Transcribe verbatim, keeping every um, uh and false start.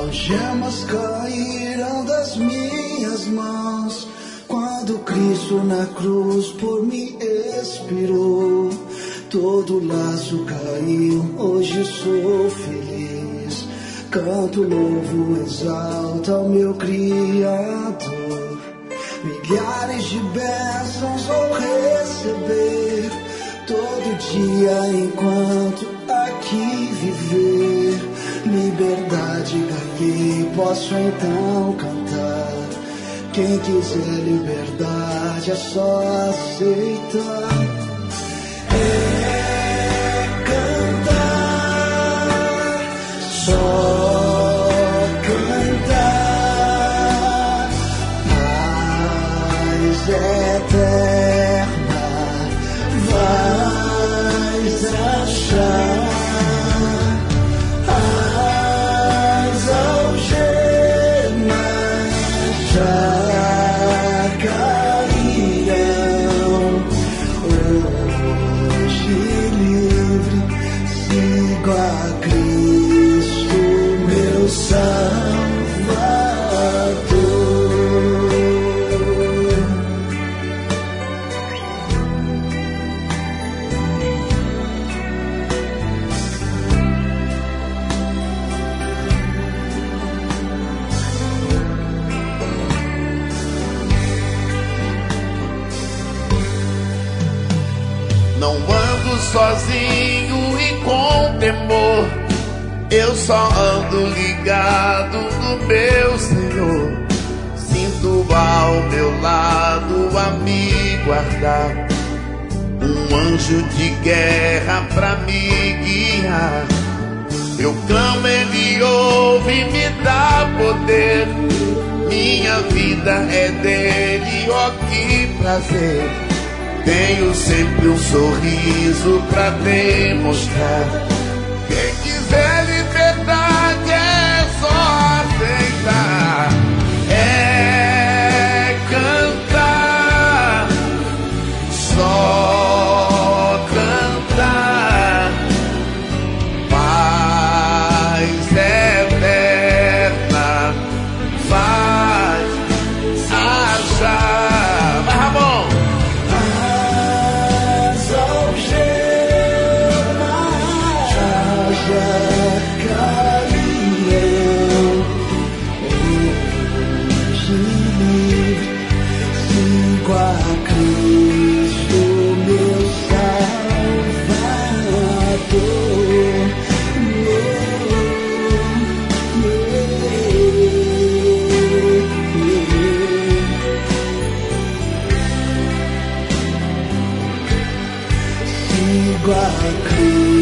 Algemas caíram das minhas mãos quando Cristo na cruz por mim expirou. Todo laço caiu, hoje sou feliz. Canto, louvo, exalto ao meu Criador. Milhares de bênçãos vou receber todo dia enquanto aqui viver. Liberdade ganhei, posso então cantar. Quem quiser liberdade é só aceitar. É cantar, só cantar. Paz eterna vais achar. As algemas já cairão. Hoje livre sigo a Cristo, meu Salvador. Não ando sozinho e com temor, eu só ando ligado no meu Senhor. Sinto ao meu lado a me guardar, um anjo de guerra pra me guiar. Eu clamo, Ele ouve e me dá poder. Minha vida é dele, ó que prazer. Tenho sempre um sorriso pra demonstrar. Quem quiser liberdade é só aceitar. É cantar, só cantar. Paz eterna faz achar. Vai, Ramon! Sigo a Cristo.